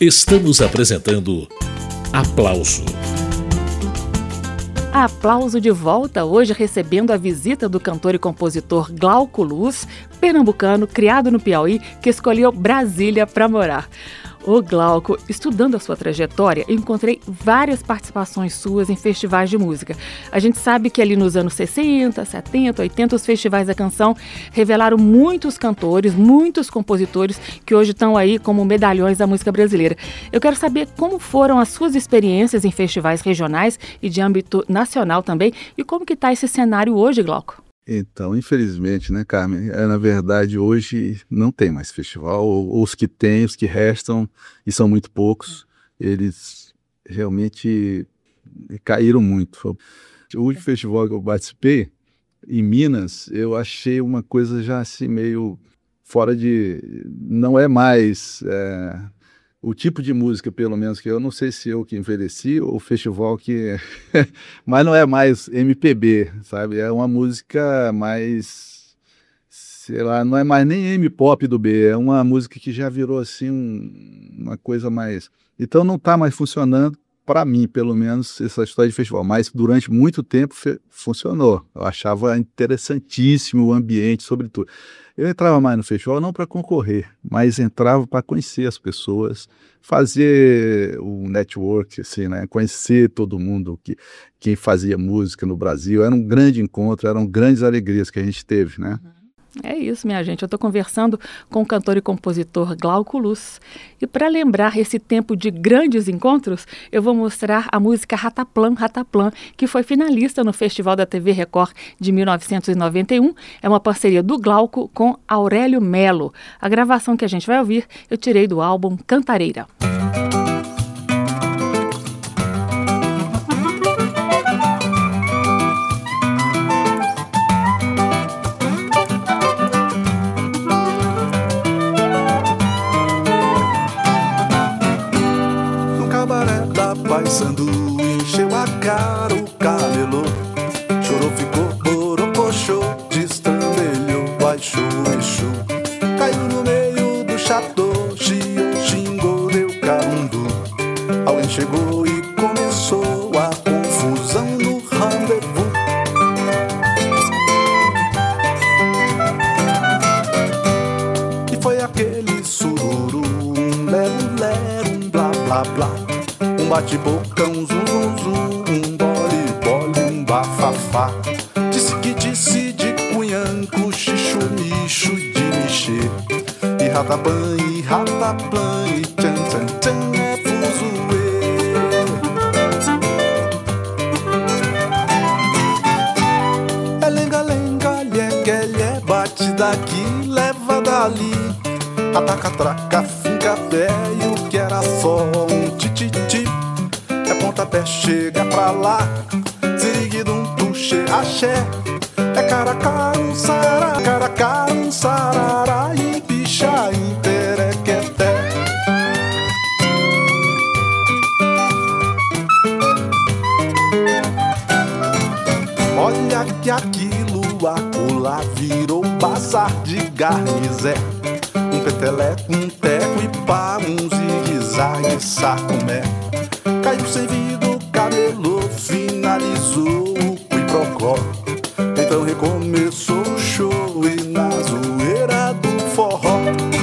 Estamos apresentando Aplauso. Aplauso de volta, hoje recebendo a visita do cantor e compositor Glauco Luz, pernambucano, criado no Piauí, que escolheu Brasília para morar. Ô Glauco, estudando a sua trajetória, encontrei várias participações suas em festivais de música. A gente sabe que ali nos anos 60, 70, 80, os festivais da canção revelaram muitos cantores, muitos compositores que hoje estão aí como medalhões da música brasileira. Eu quero saber como foram as suas experiências em festivais regionais e de âmbito nacional também, e como que está esse cenário hoje, Glauco? Então, infelizmente, né, Carmen, na verdade hoje não tem mais festival, ou os que tem, os que restam, e são muito poucos, eles realmente caíram muito. O último festival que eu participei, em Minas, eu achei uma coisa já assim meio fora de... não é mais... o tipo de música, pelo menos, que eu não sei se eu que envelheci ou o festival que... mas não é mais MPB, sabe? É uma música mais... sei lá, não é mais nem M-pop do B, é uma música que já virou assim uma coisa mais... Então não está mais funcionando, para mim, pelo menos, essa história de festival. Mas durante muito tempo funcionou. Eu achava interessantíssimo o ambiente, sobretudo. Eu entrava mais no festival não para concorrer, mas entrava para conhecer as pessoas, fazer o network, assim, né? Conhecer todo mundo, quem fazia música no Brasil. Era um grande encontro, eram grandes alegrias que a gente teve, né? É isso, minha gente. Eu estou conversando com o cantor e compositor Glauco Luz. E para lembrar esse tempo de grandes encontros, eu vou mostrar a música Rataplan, Rataplan, que foi finalista no Festival da TV Record de 1991. É uma parceria do Glauco com Aurélio Melo. A gravação que a gente vai ouvir, eu tirei do álbum Cantareira. Paissandu encheu a cara o camelô, chorou, ficou borocochô, destrambelhou, baixou, eixo, caiu no meio do chateau, chiou, xingou, deu carundu. Alguém chegou e começou a confusão no rendezvous. E foi aquele sururu, lero, blá, blá, blá. Um bate-boca, um zum, zum, zum, um bole, bafafá. Disse de cunhanco, xixo, micho de mexer. E ratapã, e tchan, tchan, tchan, é fuzuê. É lenga, lenga, lhe, bate daqui, leva dali. Ataca, traca, finca, velho, que era só um tititi. Pontapé, chega pra lá, ziriguidum, tuxê, axé. É caracarum, sarará, e picha, imperequeté. Olha que aquilo acolá virou bazar de garnizé. Um peteleco, um teco e pá, um zigue-zague, sacumé. Caiu sem vidro, camelô, finalizou o quiprocó. Então recomeçou o show e na zoeira do forró.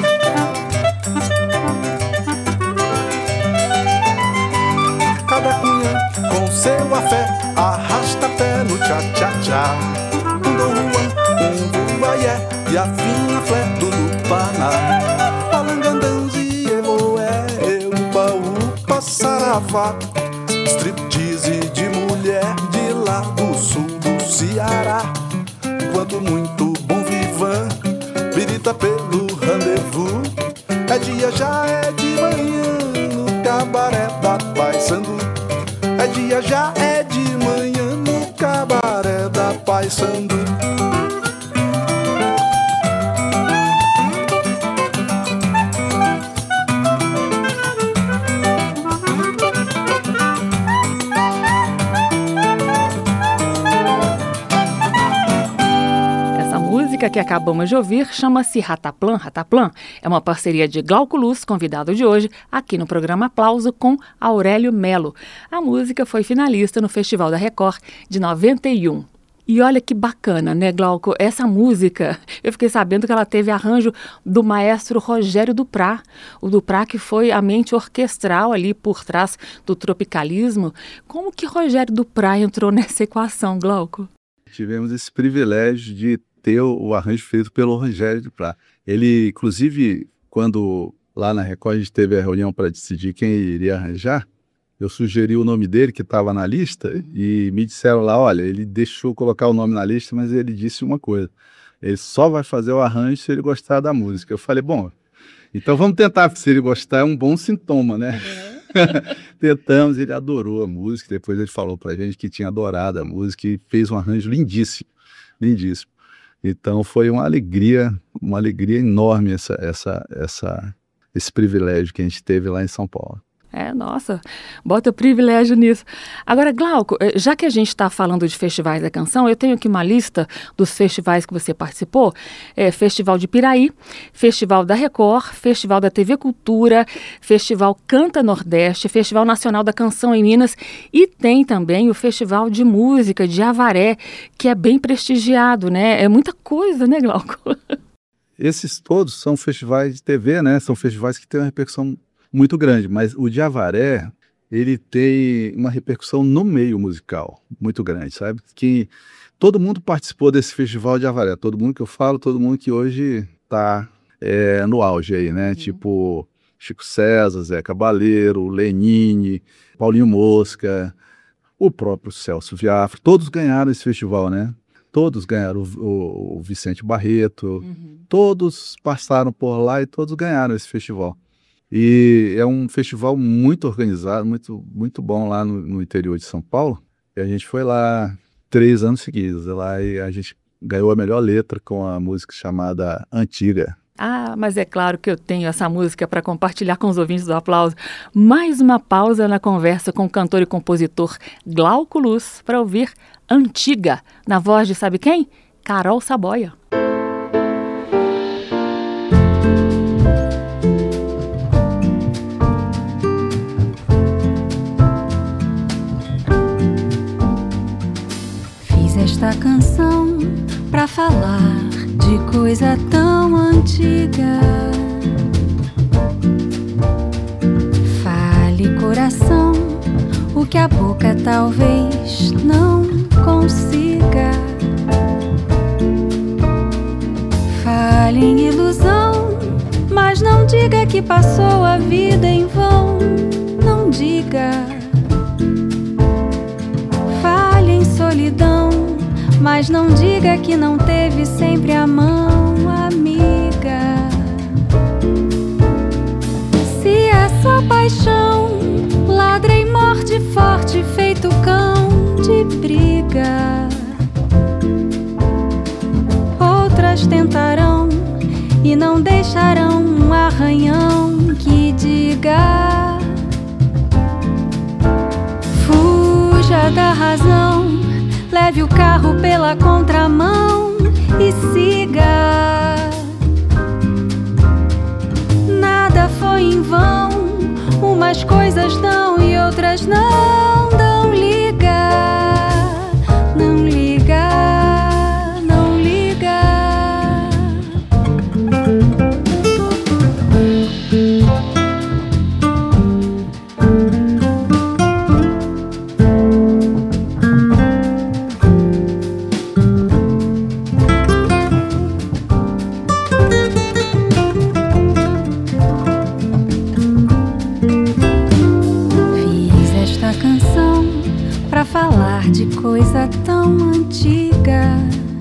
Cada cunha com seu afé arrasta pé no tchá-tchá-tchá. Um Dom Juan, um Vuvaié e a fina flé do Lupaná. Palangandanzi, evoé, upa, saravá. Striptease de mulher de lá do sul do Ceará. Enquanto muito bom vivan grita pelo rendezvous. É dia, já é de manhã no cabaré da Paissandu. É dia, já é de manhã no cabaré da Paissandu. música que acabamos de ouvir chama-se Rataplan. Rataplan é uma parceria de Glauco Luz, convidado de hoje, aqui no programa Aplauso, com Aurélio Melo. A música foi finalista no Festival da Record de 91. E olha que bacana, né, Glauco? Essa música, eu fiquei sabendo que ela teve arranjo do maestro Rogério Duprat. O Duprat que foi a mente orquestral ali por trás do tropicalismo. Como que Rogério Duprat entrou nessa equação, Glauco? Tivemos esse privilégio de ter o arranjo feito pelo Rogério Duprat. Ele, inclusive, quando lá na Record a gente teve a reunião para decidir quem iria arranjar, eu sugeri o nome dele, que estava na lista, e me disseram lá, olha, ele deixou colocar o nome na lista, mas ele disse uma coisa, ele só vai fazer o arranjo se ele gostar da música. Eu falei, bom, então vamos tentar, se ele gostar é um bom sintoma, né? Tentamos, ele adorou a música, depois ele falou pra gente que tinha adorado a música e fez um arranjo lindíssimo, lindíssimo. Então foi uma alegria enorme esse privilégio que a gente teve lá em São Paulo. Nossa, bota privilégio nisso. Agora, Glauco, já que a gente está falando de festivais da canção, eu tenho aqui uma lista dos festivais que você participou. Festival de Piraí, Festival da Record, Festival da TV Cultura, Festival Canta Nordeste, Festival Nacional da Canção em Minas e tem também o Festival de Música de Avaré, que é bem prestigiado, né? É muita coisa, né, Glauco? Esses todos são festivais de TV, né? São festivais que têm uma repercussão muito grande, mas o de Avaré, ele tem uma repercussão no meio musical muito grande, sabe? Que todo mundo participou desse festival de Avaré, todo mundo que eu falo, todo mundo que hoje está no auge aí, né? Tipo Chico César, Zé Cabaleiro, Lenine, Paulinho Mosca, o próprio Celso Viafra, todos ganharam esse festival, né? Todos ganharam, o Vicente Barreto, todos passaram por lá e todos ganharam esse festival. E é um festival muito organizado, muito, muito bom lá no interior de São Paulo. E a gente foi lá 3 anos seguidos. Lá e a gente ganhou a melhor letra com a música chamada Antiga. Ah, mas é claro que eu tenho essa música para compartilhar com os ouvintes do Aplauso. Mais uma pausa na conversa com o cantor e compositor Glauco Luz para ouvir Antiga, na voz de sabe quem? Carol Saboia. Esta canção pra falar de coisa tão antiga. Fale, coração, o que a boca talvez não consiga. Fale em ilusão, mas não diga que passou a vida em vão. Não diga. Fale em solidão, mas não diga que não teve sempre a mão amiga. Se essa paixão ladra e morde forte, feito cão de briga, outras tentarão e não deixarão um arranhão que diga: fuja da razão, leve o carro pela contramão e siga. Nada foi em vão, umas coisas dão e outras não dão liga. Não liga, não liga. De coisa tão antiga.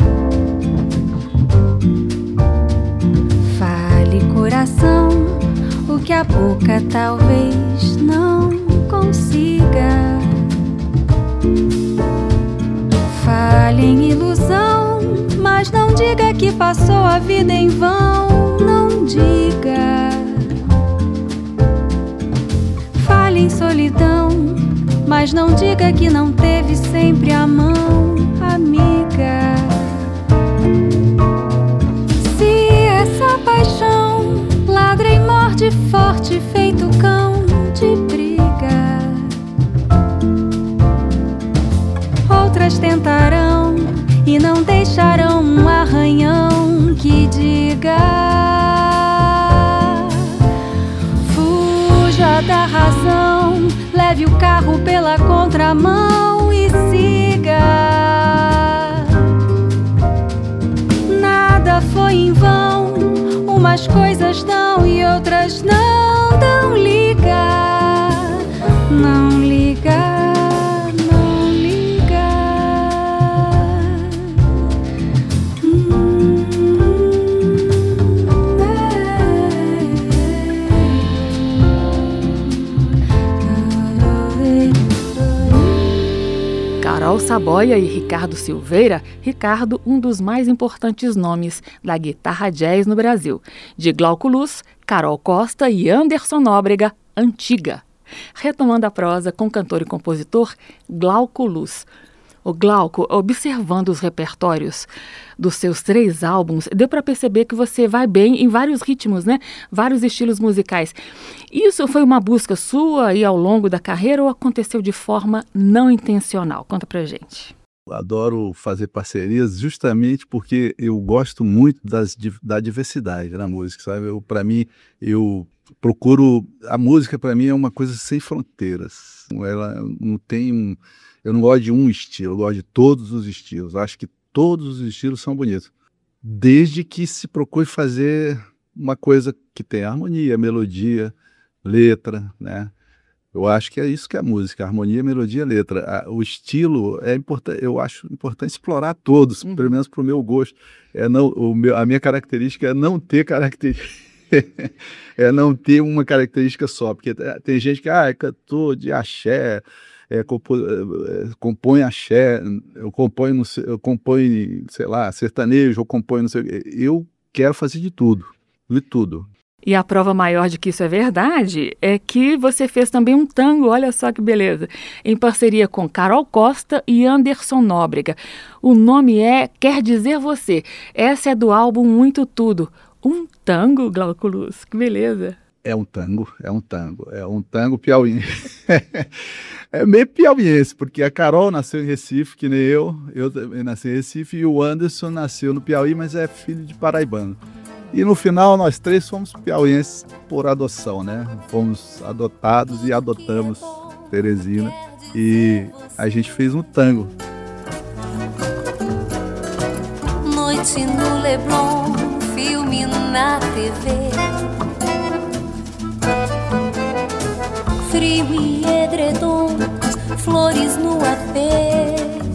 Fale, coração, o que a boca talvez não consiga. Fale em ilusão, mas não diga que passou a vida em vão. Não diga. Fale em solidão, mas não diga que não teve sempre a mão amiga. forte feito cão de briga. Outras tentarão e não deixarão um arranhão que diga: fuja da razão, leve o carro pela contramão e siga. Nada foi em vão, umas coisas dão e outras não dão liga. Não liga, não liga. Carol Saboia e Ricardo Silveira. Ricardo, um dos mais importantes nomes da guitarra jazz no Brasil. De Glauco Luz, Carol Costa e Anderson Nóbrega, Antiga. Retomando a prosa com o cantor e compositor Glauco Luz. O Glauco, observando os repertórios dos seus 3 álbuns, deu para perceber que você vai bem em vários ritmos, né? Vários estilos musicais. Isso foi uma busca sua aí ao longo da carreira ou aconteceu de forma não intencional? Conta pra gente. Adoro fazer parcerias justamente porque eu gosto muito da diversidade na música, sabe? Para mim, eu procuro... A música, para mim, é uma coisa sem fronteiras. Ela não tem... Eu não gosto de um estilo, eu gosto de todos os estilos. Acho que todos os estilos são bonitos. Desde que se procure fazer uma coisa que tem harmonia, melodia, letra, né? Eu acho que é isso que é a música, harmonia, melodia, letra. O estilo é importante, eu acho importante explorar todos, pelo menos para o meu gosto. A minha característica é não ter característica. É não ter uma característica só, porque tem gente que é cantor de axé, compõe axé, eu componho, sei lá, sertanejo, eu componho, não sei o quê. Eu quero fazer de tudo. E a prova maior de que isso é verdade é que você fez também um tango, olha só que beleza, em parceria com Carol Costa e Anderson Nóbrega. O nome é Quer Dizer Você. Essa é do álbum Muito Tudo. Um tango, Glauco Luz, que beleza. É um tango piauiense. É meio piauiense, porque a Carol nasceu em Recife, que nem eu também nasci em Recife, e o Anderson nasceu no Piauí, mas é filho de paraibano. E no final, nós 3 somos piauienses por adoção, né? Fomos adotados e adotamos Teresina, e a gente fez um tango. Noite no Leblon, filme na TV, frio e edredom, flores no apê,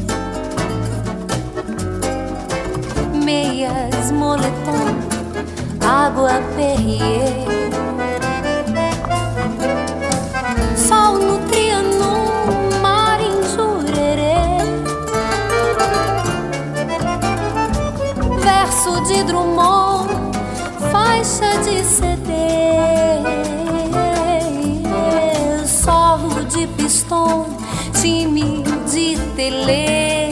meias, moletom, água Perrier, sol no Trianon, mar em Jurerê, verso de Drummond, faixa de CD, solo de pistão, time de tele,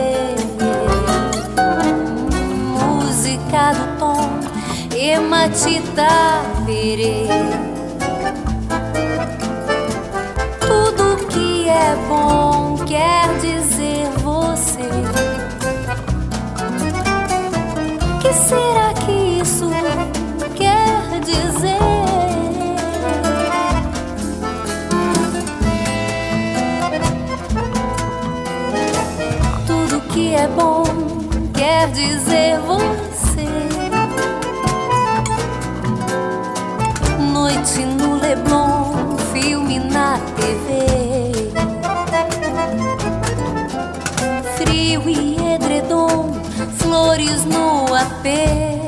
música do tom, hematita perê. Tudo que é bom quer dizer você. Que será que isso quer dizer? Tudo que é bom quer dizer você. Noite no Leblon, filme na TV, frio e edredom, flores no apê,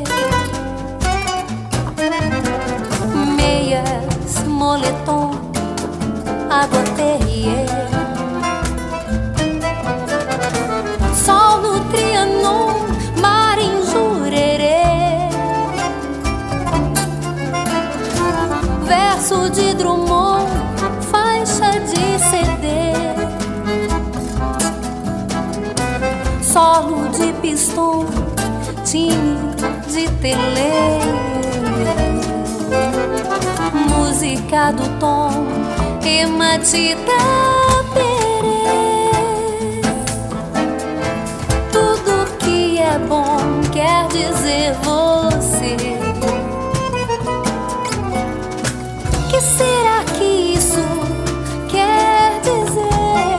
meias, moletom, água Perrier, sol no Trianon, mar em Jurerê, verso de Drummond, faixa de CD, solo de pistão, time de tele, música do tom Hematita Pérez. Tudo que é bom quer dizer você. Que será que isso quer dizer?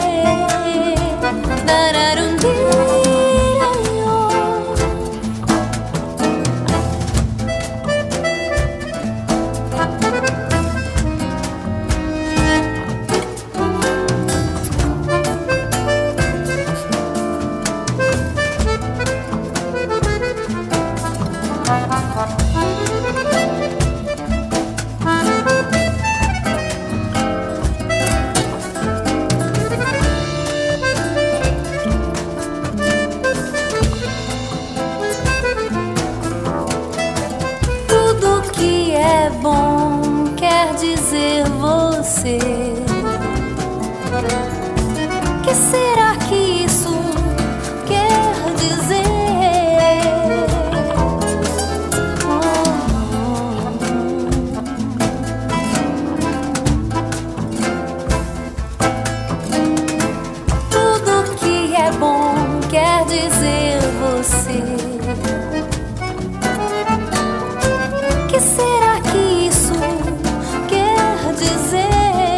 Que será que isso quer dizer? Tudo que é bom quer dizer você. Que será que isso quer dizer?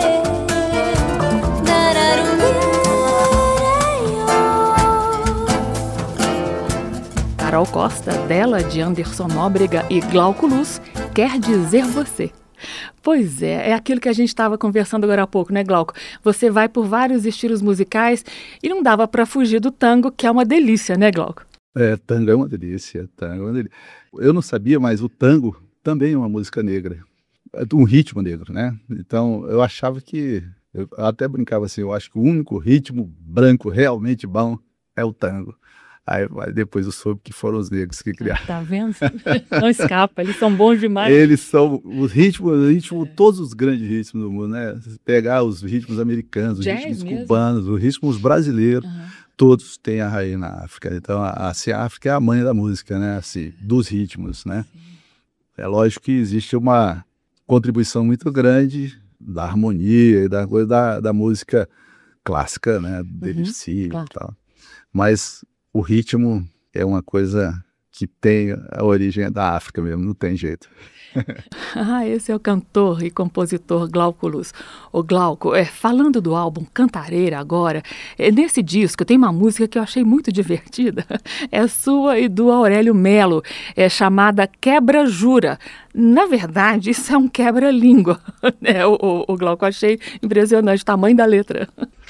Carol Costa, dela, de Anderson Nóbrega e Glauco Luz, Quer Dizer Você. Pois é aquilo que a gente estava conversando agora há pouco, né, Glauco? Você vai por vários estilos musicais e não dava para fugir do tango, que é uma delícia, né, Glauco? Tango é uma delícia, tango é uma delícia. Eu não sabia, mas o tango também é uma música negra, é um ritmo negro, né? Então, eu achava que, eu até brincava assim, eu acho que o único ritmo branco realmente bom é o tango. Aí depois eu soube que foram os negros que criaram. Tá vendo? Não escapa, eles são bons demais. Eles são os ritmos, todos os grandes ritmos do mundo, né? Pegar os ritmos americanos, os ritmos cubanos, os ritmos brasileiros, todos têm a raiz na África. Então, a África é a mãe da música, né? Assim, dos ritmos, né? É lógico que existe uma contribuição muito grande da harmonia e da coisa da música clássica, né? Debussy claro. E tal. Mas o ritmo é uma coisa que tem a origem da África mesmo, não tem jeito. Esse é o cantor e compositor Glauco Luz. O Glauco, falando do álbum Cantareira agora, nesse disco tem uma música que eu achei muito divertida, é sua e do Aurélio Melo, chamada Quebra Jura. Na verdade, isso é um quebra-língua, né? O Glauco, achei impressionante o tamanho da letra.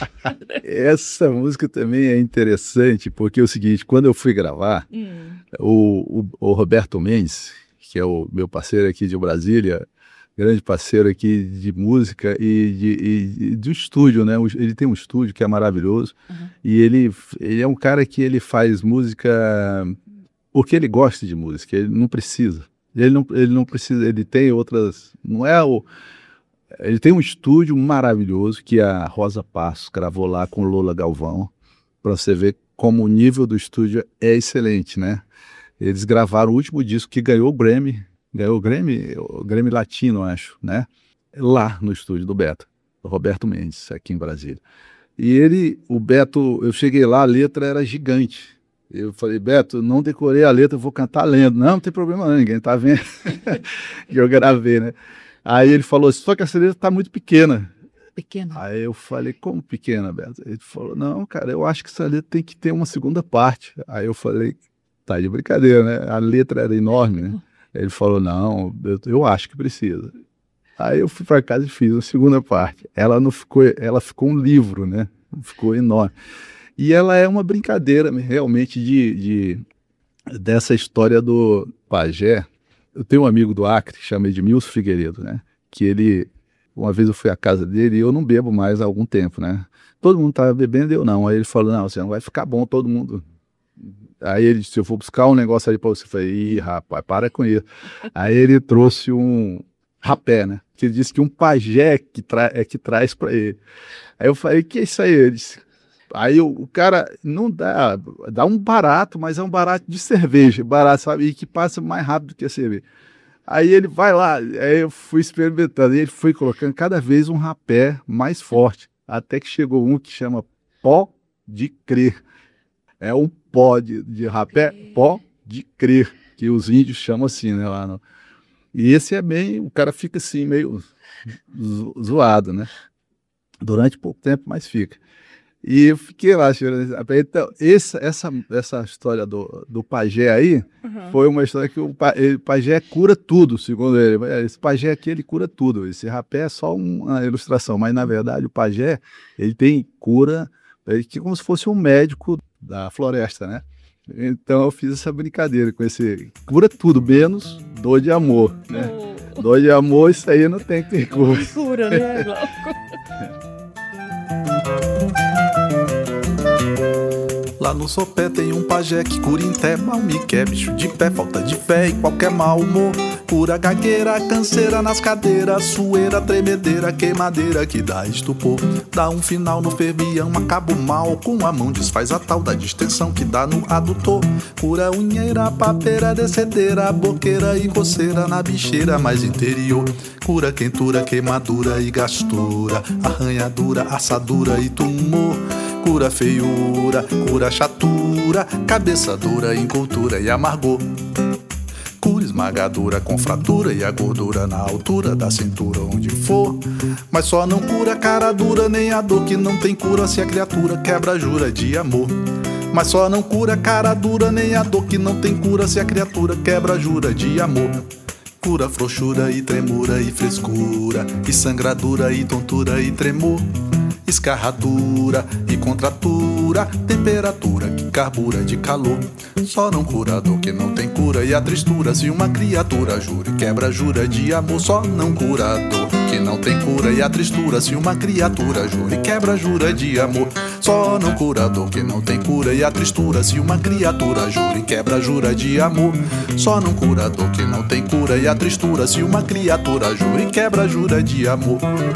Essa música também é interessante, porque é o seguinte, quando eu fui gravar, o Roberto Mendes, que é o meu parceiro aqui de Brasília, grande parceiro aqui de música e de estúdio, né? Ele tem um estúdio que é maravilhoso, e ele é um cara que ele faz música porque ele gosta de música, ele não precisa. Ele não precisa, ele tem outras, ele tem um estúdio maravilhoso que a Rosa Passos gravou lá com Lola Galvão, para você ver como o nível do estúdio é excelente, né? Eles gravaram o último disco que ganhou o Grammy Latino, acho, né? Lá no estúdio do Beto, do Roberto Mendes, aqui em Brasília. E o Beto, eu cheguei lá, a letra era gigante. Eu falei, Beto, não decorei a letra, eu vou cantar lendo. Não tem problema não, ninguém tá vendo. E eu gravei, né? Aí ele falou, só que essa letra tá muito pequena. Pequena? Aí eu falei, como pequena, Beto? Ele falou, não, cara, eu acho que essa letra tem que ter uma segunda parte. Aí eu falei, tá de brincadeira, né? A letra era enorme, né? Ele falou, não, eu acho que precisa. Aí eu fui para casa e fiz a segunda parte. Ela ficou um livro, né? Ficou enorme. E ela é uma brincadeira realmente dessa história do pajé. Eu tenho um amigo do Acre, chama Edmilson Figueiredo, né? Que uma vez eu fui à casa dele e eu não bebo mais há algum tempo, né? Todo mundo estava bebendo e eu não. Aí ele falou, não, você não vai ficar bom, todo mundo. Aí ele disse, eu vou buscar um negócio ali para você. Eu falei, ih, rapaz, para com isso. Aí ele trouxe um rapé, né? Que ele disse que um pajé que traz para ele. Aí eu falei, que é isso aí? Ele disse, aí o cara não dá um barato, mas é um barato de cerveja, barato, sabe? E que passa mais rápido que a cerveja. Aí ele vai lá, aí eu fui experimentando, e ele foi colocando cada vez um rapé mais forte, até que chegou um que chama Pó de Crer. É um pó de rapé, pó de crer, que os índios chamam assim, né? Lá no... E esse é bem, o cara fica assim, meio zoado, né? Durante pouco tempo, mas fica. E eu fiquei lá, então, essa história do pajé aí, foi uma história que o pajé cura tudo, segundo ele. Esse pajé aqui, ele cura tudo. Esse rapé é só uma ilustração, mas na verdade o pajé, ele tem cura, ele é como se fosse um médico da floresta, né? Então eu fiz essa brincadeira com esse, cura tudo, menos dor de amor, né? Dor de amor, isso aí não tem que ter cura. Cura, né, Glauco? Lá no sopé tem um pajé que cura em té, mal me quer, bicho de pé, falta de fé e qualquer mau humor. Cura gagueira, canseira nas cadeiras, sueira, tremedeira, queimadeira que dá estupor. Dá um final no fervião, acaba o mal, com a mão desfaz a tal da distensão que dá no adutor. Cura unheira, papeira, descedeira, boqueira e coceira na bicheira mais interior. Cura quentura, queimadura e gastura, arranhadura, assadura e tumor. Cura feiura, cura chatura, cabeça dura, incultura e amargor. Cura esmagadura com fratura e a gordura na altura da cintura onde for. Mas só não cura cara dura nem a dor que não tem cura se a criatura quebra jura de amor. Mas só não cura cara dura nem a dor que não tem cura se a criatura quebra jura de amor. Cura frouxura e tremura e frescura, e sangradura e tontura e tremor. Escarradura e contratura, temperatura que carbura de calor. Só não cura a dor que não tem cura e a tristura se uma criatura jura e quebra jura de amor. Só não cura a dor que não tem cura e a tristura se uma criatura jura e quebra jura de amor. Só não cura a dor que não tem cura e a tristura se uma criatura jura e quebra jura de amor. Só não cura a dor que não tem cura e a tristura se uma criatura jura e quebra jura de amor.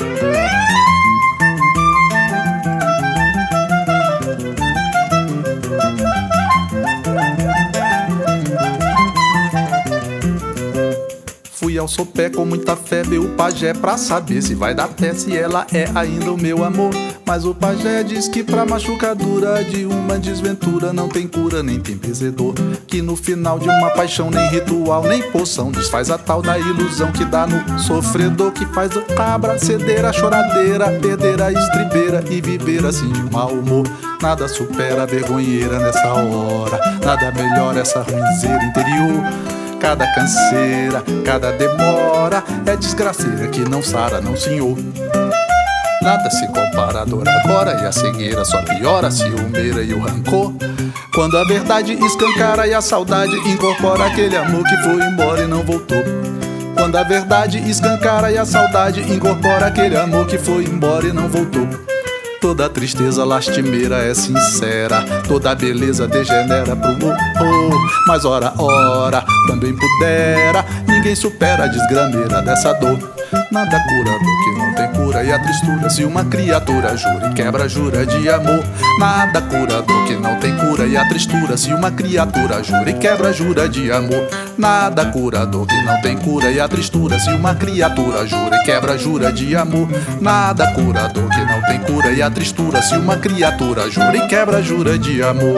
Fui ao sopé com muita fé ver o pajé pra saber se vai dar pé, se ela é ainda o meu amor. Mas o pajé diz que pra machucadura de uma desventura não tem cura nem tem benzedor, que no final de uma paixão nem ritual nem poção desfaz a tal da ilusão que dá no sofredor, que faz o cabra ceder a choradeira, perder a estribeira e viver assim de mau humor. Nada supera a vergonheira nessa hora, nada melhora essa ruinzeira interior. Cada canseira, cada demora é desgraceira que não sara, não senhor. Nada se compara a dor agora e a cegueira só piora a ciumeira e o rancor. Quando a verdade escancara e a saudade incorpora aquele amor que foi embora e não voltou. Quando a verdade escancara e a saudade incorpora aquele amor que foi embora e não voltou. Toda tristeza lastimeira é sincera, toda beleza degenera pro horror. Mas ora, também pudera, ninguém supera a desgrameira dessa dor. Nada cura a dor que não tem cura e a tristura se uma criatura jura e quebra jura de amor. Nada cura a dor que não tem cura e a tristura se uma criatura jura e quebra jura de amor. Nada cura a dor que não tem cura e a tristura se uma criatura jura e quebra jura de amor. Nada cura a dor que não tem cura e a tristura se uma criatura jura e quebra jura de amor.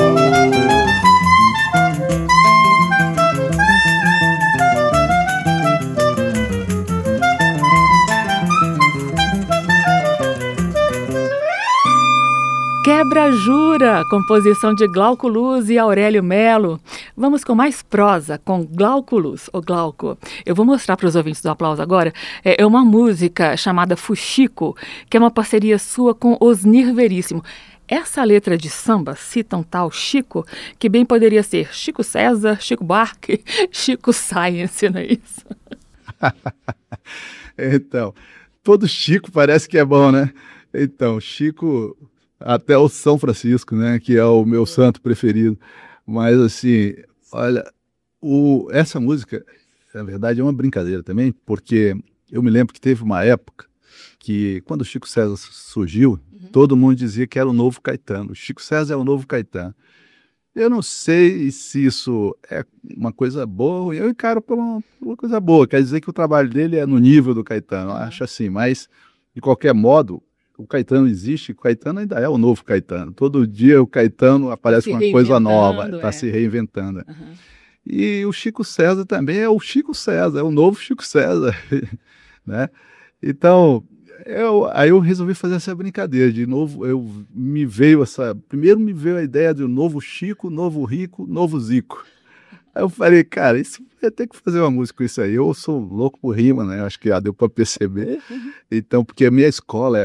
Quebra Jura, composição de Glauco Luz e Aurélio Melo. Vamos com mais prosa, com Glauco Luz. Ô Glauco, eu vou mostrar para os ouvintes do Aplauso agora. É uma música chamada Fuxico, que é uma parceria sua com Osnir Veríssimo. Essa letra de samba cita um tal Chico, que bem poderia ser Chico César, Chico Buarque, Chico Science, não é isso? Então, todo Chico parece que é bom, né? Então, Chico... Até o São Francisco, né, que é o meu santo preferido. Mas, assim, olha, essa música, na verdade, é uma brincadeira também, porque eu me lembro que teve uma época que, quando o Chico César surgiu, todo mundo dizia que era o novo Caetano. O Chico César é o novo Caetano. Eu não sei se isso é uma coisa boa, eu encaro por uma coisa boa, quer dizer que o trabalho dele é no nível do Caetano, eu acho assim, mas de qualquer modo, o Caetano existe, o Caetano ainda é o novo Caetano, todo dia o Caetano aparece uma coisa nova, está se reinventando. Uhum. E o Chico César também é o Chico César, é o novo Chico César, né? Então, aí eu resolvi fazer essa brincadeira, de novo, primeiro me veio a ideia de um novo Chico, novo Rico, novo Zico. Aí eu falei, cara, isso vai ter que fazer uma música com isso aí, eu sou louco por rima, né, acho que deu para perceber, então, porque a minha escola é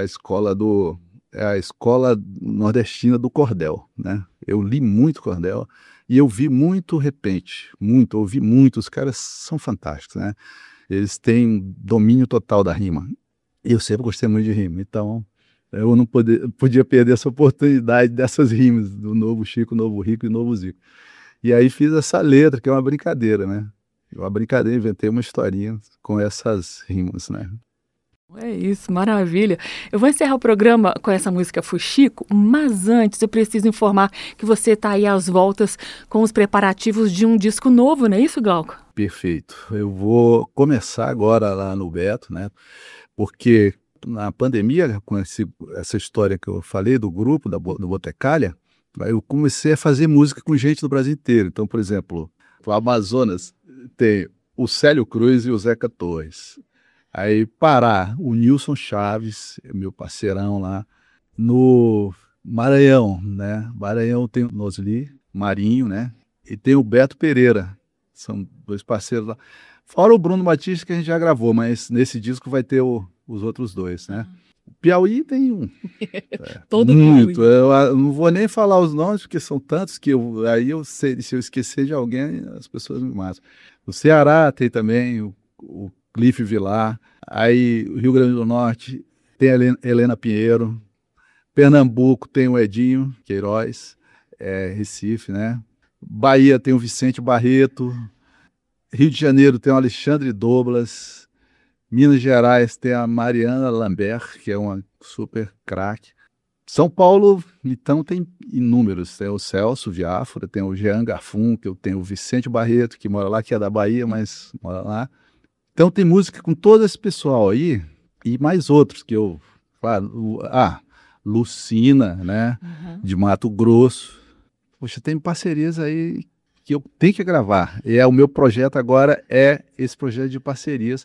a escola nordestina do cordel, né, eu li muito cordel, e eu vi muito repente, ouvi muito, os caras são fantásticos, né, eles têm domínio total da rima. Eu sempre gostei muito de rima, então eu não podia perder essa oportunidade dessas rimas, do novo Chico, novo Rico e novo Zico. E aí fiz essa letra, que é uma brincadeira, né? Uma brincadeira, inventei uma historinha com essas rimas, né? É isso, maravilha. Eu vou encerrar o programa com essa música Fuxico, mas antes eu preciso informar que você está aí às voltas com os preparativos de um disco novo, não é isso, Glauco? Perfeito. Eu vou começar agora lá no Beto, né? Porque na pandemia, com essa história que eu falei do grupo, do Botecalha, eu comecei a fazer música com gente do Brasil inteiro. Então, por exemplo, no Amazonas tem o Célio Cruz e o Zeca Torres. Aí Pará, o Nilson Chaves, meu parceirão lá. No Maranhão, né? Maranhão tem o Nosli, Marinho, né? E tem o Beto Pereira, são dois parceiros lá. Fora o Bruno Batista, que a gente já gravou, mas nesse disco vai ter os outros dois, né? O Piauí tem um. Todo muito. Piauí. Eu não vou nem falar os nomes, porque são tantos que aí eu sei, se eu esquecer de alguém, as pessoas me matam. O Ceará tem também o Cliff Vilar. Aí o Rio Grande do Norte tem a Helena Pinheiro. Pernambuco tem o Edinho Queiroz. Recife, né? Bahia tem o Vicente Barreto. Rio de Janeiro tem o Alexandre Doblas, Minas Gerais tem a Mariana Lambert, que é uma super craque. São Paulo, então, tem inúmeros, tem o Celso Viáfora, tem o Jean Garfum, que eu tenho o Vicente Barreto, que mora lá, que é da Bahia, mas mora lá. Então tem música com todo esse pessoal aí, e mais outros que eu... Claro, Lucina, né, de Mato Grosso. Poxa, tem parcerias aí que eu tenho que gravar. O meu projeto agora é esse projeto de parcerias.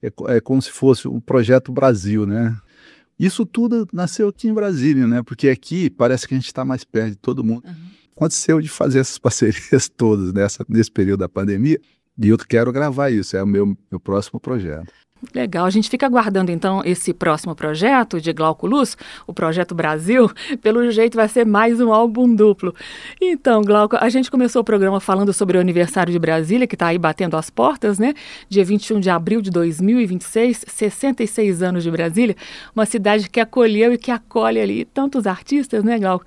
É como se fosse um projeto Brasil, né? Isso tudo nasceu aqui em Brasília, né? Porque aqui parece que a gente está mais perto de todo mundo. Aconteceu de fazer essas parcerias todas nesse período da pandemia, e eu quero gravar isso, é o meu próximo projeto. Legal, a gente fica aguardando então esse próximo projeto de Glauco Luz, o Projeto Brasil. Pelo jeito vai ser mais um álbum duplo. Então, Glauco, a gente começou o programa falando sobre o aniversário de Brasília, que está aí batendo as portas, né? Dia 21 de abril de 2026, 66 anos de Brasília, uma cidade que acolheu e que acolhe ali tantos artistas, né, Glauco?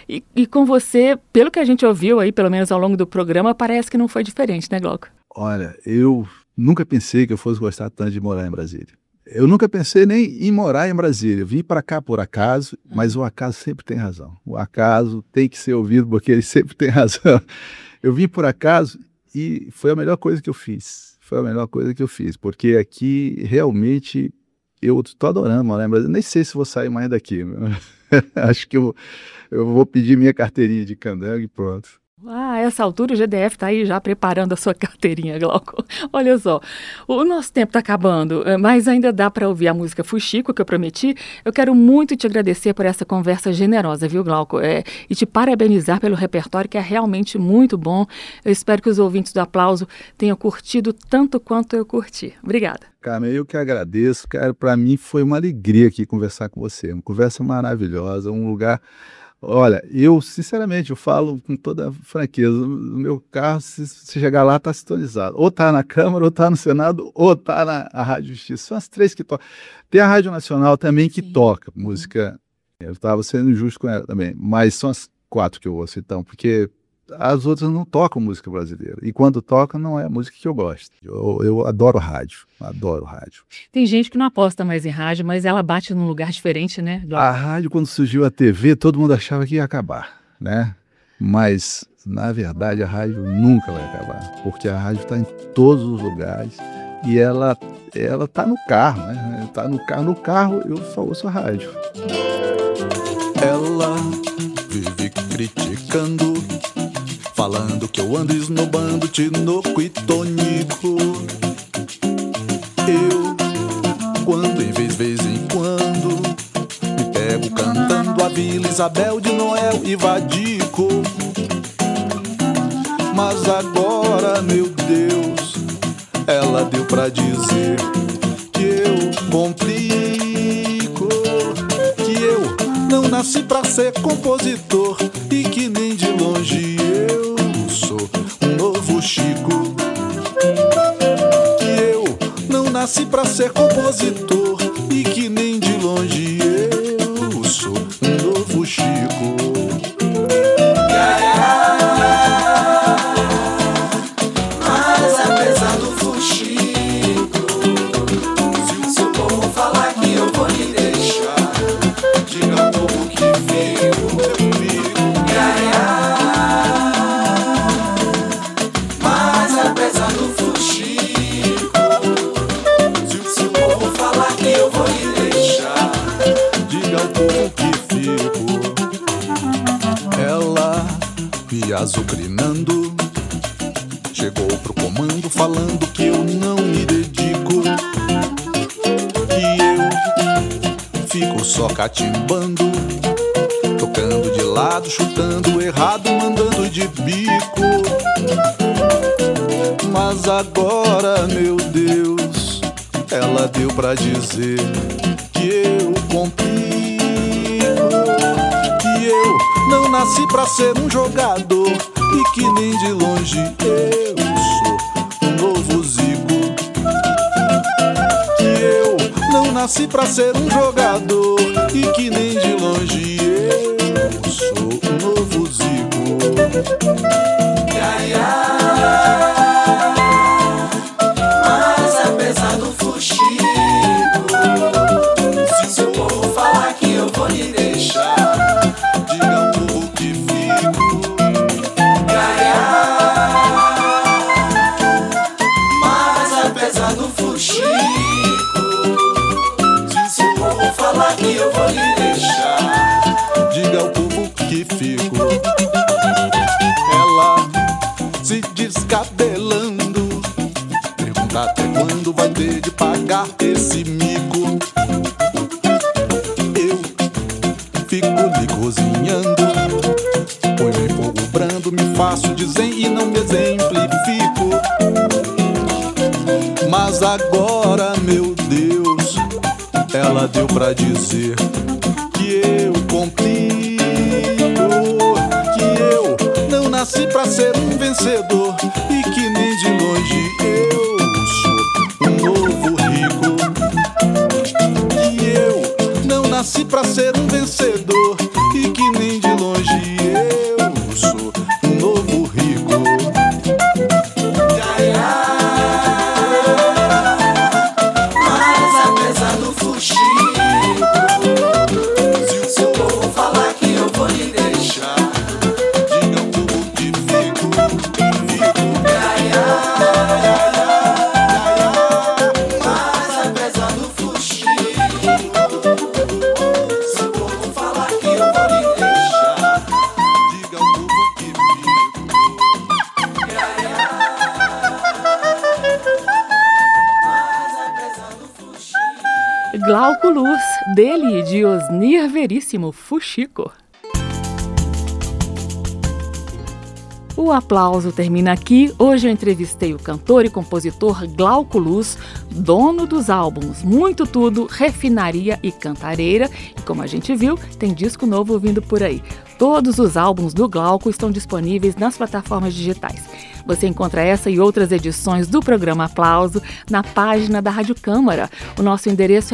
E com você, pelo que a gente ouviu aí, pelo menos ao longo do programa, parece que não foi diferente, né, Glauco? Olha, eu nunca pensei que eu fosse gostar tanto de morar em Brasília. Eu nunca pensei nem em morar em Brasília. Eu vim para cá por acaso, mas o acaso sempre tem razão. O acaso tem que ser ouvido porque ele sempre tem razão. Eu vim por acaso e foi a melhor coisa que eu fiz. Foi a melhor coisa que eu fiz, porque aqui realmente eu estou adorando morar em Brasília. Nem sei se vou sair mais daqui. Acho que eu vou pedir minha carteirinha de candango e pronto. A essa altura o GDF está aí já preparando a sua carteirinha, Glauco. Olha só, o nosso tempo está acabando, mas ainda dá para ouvir a música Fuxico, que eu prometi. Eu quero muito te agradecer por essa conversa generosa, viu, Glauco? E te parabenizar pelo repertório, que é realmente muito bom. Eu espero que os ouvintes do Aplauso tenham curtido tanto quanto eu curti. Obrigada. Carmen, eu que agradeço. Cara, para mim foi uma alegria aqui conversar com você. Uma conversa maravilhosa, um lugar... Olha, eu sinceramente, eu falo com toda franqueza, o meu carro, se chegar lá, está sintonizado. Ou está na Câmara, ou está no Senado, ou está na Rádio Justiça. São as três que tocam. Tem a Rádio Nacional também que toca música. Eu estava sendo injusto com ela também, mas são as quatro que eu ouço então, porque as outras não tocam música brasileira. E quando tocam, não é a música que eu gosto. Eu adoro rádio, adoro rádio. Tem gente que não aposta mais em rádio, mas ela bate num lugar diferente, né? A rádio, quando surgiu a TV, todo mundo achava que ia acabar, né? Mas Na verdade, a rádio nunca vai acabar, porque a rádio está em todos os lugares e ela está no carro, né? Está no carro eu só ouço a rádio. Ela vive criticando, falando que eu ando esnobando Tinoco e Tonico. Eu, quando em vez em quando, me pego cantando a Vila Isabel de Noel e Vadico. Mas agora, meu Deus, ela deu pra dizer que eu complico, que eu não nasci pra ser compositor e que nem de longe eu sou um novo Chico. Que eu não nasci pra ser compositor e que nem de longe eu sou um novo Chico. Mas apesar do fuxico, se o povo falar que eu vou lhe deixar, diga ao povo que fico, eu fico. Mas apesar do fuxico, se o povo falar que eu vou lhe deixar, diga ao povo que fico. Ela me azucrinando, chegou pro comando falando que eu não me dedico, que eu fico só catimbando, tocando de lado, chutando errado, mandando de bico. Mas agora, meu Deus, ela deu pra dizer que eu complico, que eu não nasci pra ser um jogador e que nem de longe eu sou um novo Zico. Que eu não nasci pra ser um jogador e que nem de longe eu sou um novo Zico. Mas apesar do fuxico, se o povo falar que eu vou lhe deixar, diga ao povo que fico. Mas apesar do fuxico, se o povo falar que eu vou lhe deixar, diga ao povo que fico. Ela se descabelando, pergunta até quando vai ter de pagar esse mico. Eu fico lhe cozinhando, põe-me em fogo brando, me faço dizer e não me exemplifico. Mas agora, meu Deus, ela deu pra dizer que eu complico, que eu não nasci pra ser um vencedor e que nem de longe eu sou um novo rico. Que eu não nasci pra ser um vencedor e que nem de longe eu sou um novo rico. Mas apesar do fuxico, se o povo falar que eu vou lhe deixar, diga ao povo que fico. Mas apesar do fuxico, se o povo falar que eu vou lhe deixar, diga ao povo que fico. Mas apesar do fuxico. Glauco Luz, dele e de Osnir Veríssimo, Fuxico. O aplauso termina aqui. Hoje eu entrevistei o cantor e compositor Glauco Luz, dono dos álbuns Muito Tudo, Refinaria e Cantareira. E como a gente viu, tem disco novo vindo por aí. Todos os álbuns do Glauco estão disponíveis nas plataformas digitais. Você encontra essa e outras edições do programa Aplauso na página da Rádio Câmara. O nosso endereço é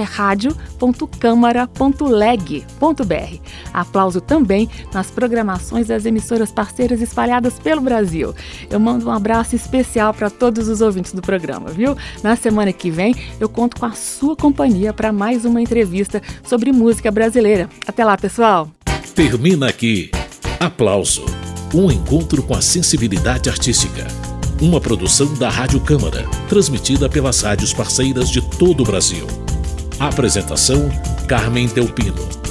radio.câmara.leg.br. Aplauso também nas programações das emissoras parceiras espalhadas pelo Brasil. Eu mando um abraço especial para todos os ouvintes do programa, viu? Na semana que vem eu conto com a sua companhia para mais uma entrevista sobre música brasileira. Até lá, pessoal! Termina aqui. Aplauso. Um encontro com a sensibilidade artística. Uma produção da Rádio Câmara, transmitida pelas rádios parceiras de todo o Brasil. Apresentação: Carmen Delpino.